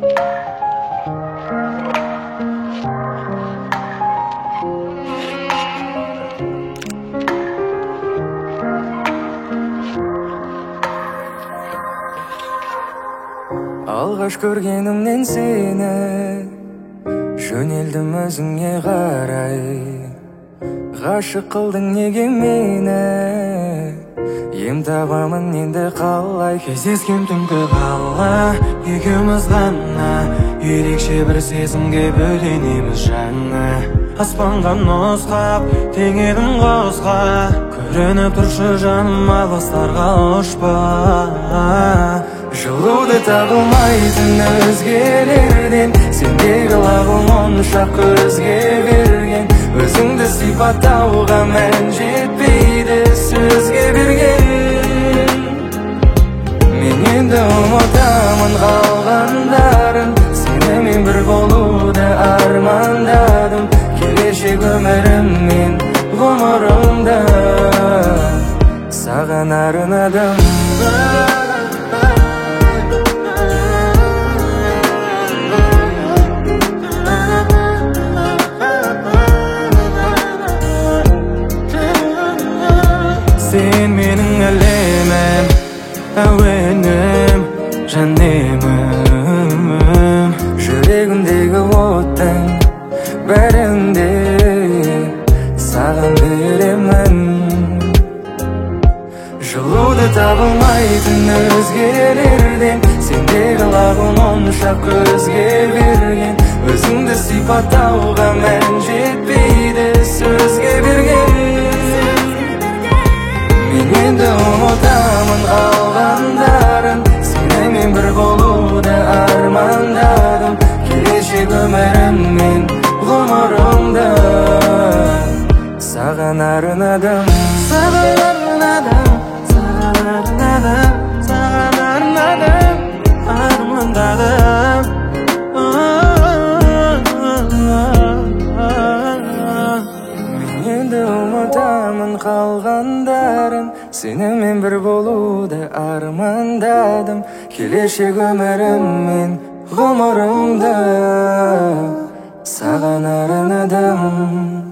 Алғаш көргенімнен сені жөнелдім өзіңе қарай. Ғашық қылдың неге мені, ем табамын енді қалай. Кездескен түнгі қала екеуміз ғана, ерекше бір сезімге бөленеміз жаңа. Аспанға нұсқап теңедің қосқа, көрініп тұршы жаным алыстарға ұшпа. Жылуды табылмайтын өзгелерден, сендегі лағым онша көзге берген. Өзіңді сипаттауға мән жетпейді сөзге берген. Мен енді ұмытамын қалғандарын, сенімен бір болуды армандадым. Келешек өміріммен ғұмырымда саған арнадым. Сен менің әлемім, әуенім, жанемім. Жүрегімдегі оттың бәрінде саған беремін. Жылуды табылмайтын өзгелерден, сендегі лағым онша көзге берген. Өзіңді сипаттауға мән жетпейді сөзге берген. Мен енді ұмытамын қалғандарын, сенімен бір болуды армандадым. Келешек өміріммен ғұмырымда саған арнадым. Саған арнадым, саған арнадым, саған арнадым, армандадым. Мен енді ұмытамын қалғандарын, сенімен бір болуды армандадым. Келешек өміріммен ғұмырымда саған арнадым.